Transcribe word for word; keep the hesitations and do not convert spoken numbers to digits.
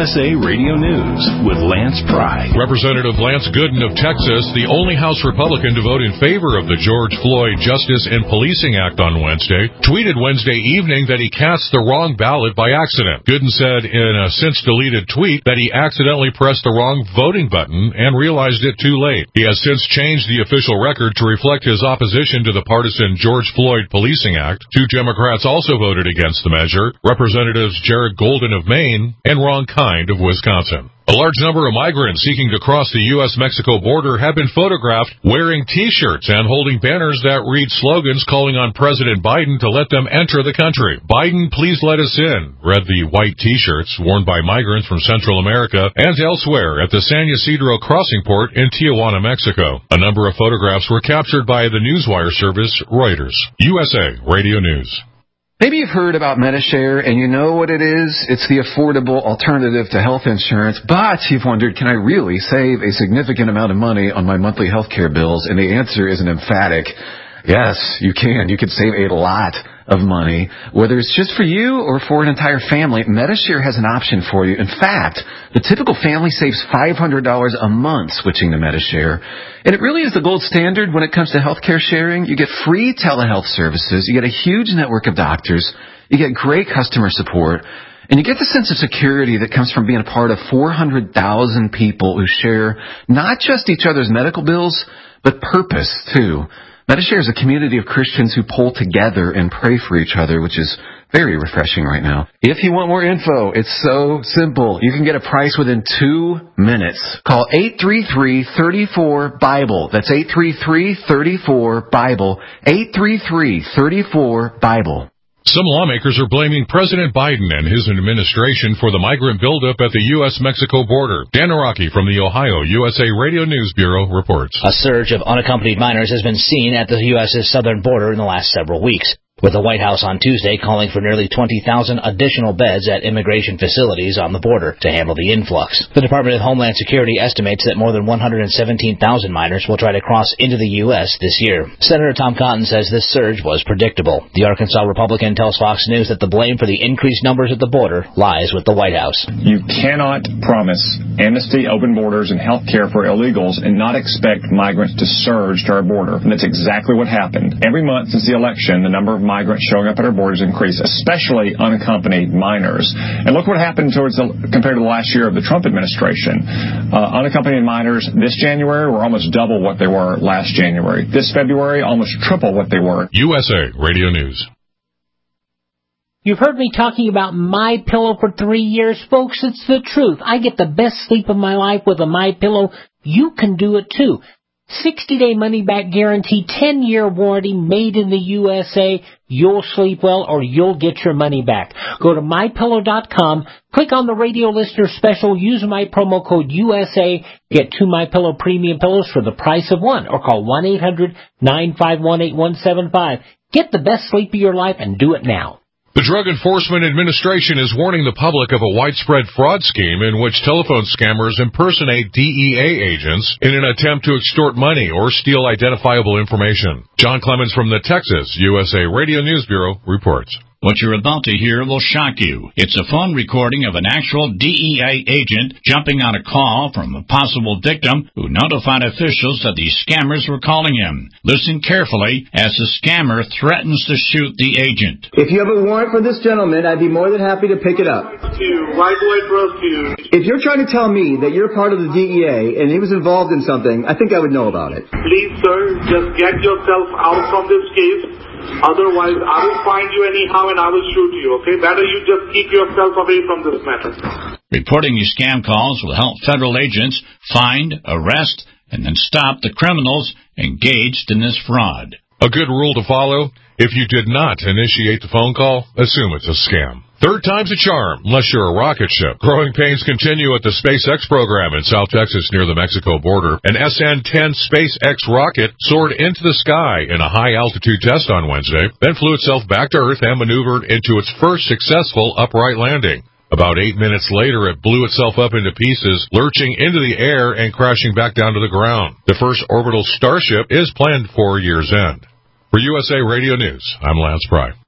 S A Radio News with Lance Pry. Representative Lance Gooden of Texas, the only House Republican to vote in favor of the George Floyd Justice and Policing Act on Wednesday, tweeted Wednesday evening that he cast the wrong ballot by accident. Gooden said in a since-deleted tweet that he accidentally pressed the wrong voting button and realized it too late. He has since changed the official record to reflect his opposition to the partisan George Floyd Policing Act. Two Democrats also voted against the measure, Representatives Jared Golden of Maine and Ron Kind of Wisconsin. A large number of migrants seeking to cross the U S Mexico border have been photographed wearing T-shirts and holding banners that read slogans calling on President Biden to let them enter the country. Biden, please let us in, read the white T-shirts worn by migrants from Central America and elsewhere at the San Ysidro crossing port in Tijuana, Mexico. A number of photographs were captured by the newswire service Reuters. U S A Radio News. Maybe you've heard about Medi-Share, and you know what it is. It's the affordable alternative to health insurance, but you've wondered, can I really save a significant amount of money on my monthly health care bills? And the answer is an emphatic yes, you can. You can save a lot of money, whether it's just for you or for an entire family. Medi-Share has an option for you. In fact, the typical family saves five hundred dollars a month switching to Medi-Share. And it really is the gold standard when it comes to healthcare sharing. You get free telehealth services. You get a huge network of doctors. You get great customer support. And you get the sense of security that comes from being a part of four hundred thousand people who share not just each other's medical bills, but purpose, too. Medi-Share is a community of Christians who pull together and pray for each other, which is very refreshing right now. If you want more info, it's so simple. You can get a price within two minutes. Call eight three three, three four, BIBLE. That's eight three three, three four, BIBLE. eight three three, three four, BIBLE. Some lawmakers are blaming President Biden and his administration for the migrant buildup at the U S Mexico border. Dan Araki from the Ohio U S A Radio News Bureau reports. A surge of unaccompanied minors has been seen at the U S's southern border in the last several weeks, with the White House on Tuesday calling for nearly twenty thousand additional beds at immigration facilities on the border to handle the influx. The Department of Homeland Security estimates that more than one hundred seventeen thousand minors will try to cross into the U S this year. Senator Tom Cotton says this surge was predictable. The Arkansas Republican tells Fox News that the blame for the increased numbers at the border lies with the White House. You cannot promise amnesty, open borders, and health care for illegals and not expect migrants to surge to our border. And that's exactly what happened. Every month since the election, the number of migrants showing up at our borders increased, especially unaccompanied minors. And look what happened towards the, compared to the last year of the Trump administration. Uh, unaccompanied minors this January were almost double what they were last January. This February, almost triple what they were. U S A Radio News. You've heard me talking about MyPillow for three years, folks. It's the truth. I get the best sleep of my life with a MyPillow. You can do it too. sixty-day money-back guarantee, ten-year warranty, made in the U S A. You'll sleep well or you'll get your money back. Go to my pillow dot com, click on the radio listener special, use my promo code U S A, get two MyPillow premium pillows for the price of one, or call one eight hundred, nine five one, eight one seven five. Get the best sleep of your life and do it now. The Drug Enforcement Administration is warning the public of a widespread fraud scheme in which telephone scammers impersonate D E A agents in an attempt to extort money or steal identifiable information. John Clemens from the Texas U S A Radio News Bureau reports. What you're about to hear will shock you. It's a phone recording of an actual D E A agent jumping on a call from a possible victim who notified officials that these scammers were calling him. Listen carefully as the scammer threatens to shoot the agent. If you have a warrant for this gentleman, I'd be more than happy to pick it up. Why do I trust you? If you're trying to tell me that you're part of the D E A and he was involved in something, I think I would know about it. Please, sir, just get yourself out from this case. Otherwise, I will find you anyhow and I will shoot you, okay? Better you just keep yourself away from this matter. Reporting these scam calls will help federal agents find, arrest, and then stop the criminals engaged in this fraud. A good rule to follow: if you did not initiate the phone call, assume it's a scam. Third time's a charm, unless you're a rocket ship. Growing pains continue at the SpaceX program in South Texas near the Mexico border. An S N ten SpaceX rocket soared into the sky in a high-altitude test on Wednesday, then flew itself back to Earth and maneuvered into its first successful upright landing. About eight minutes later, it blew itself up into pieces, lurching into the air and crashing back down to the ground. The first orbital Starship is planned for year's end. For U S A Radio News, I'm Lance Pry.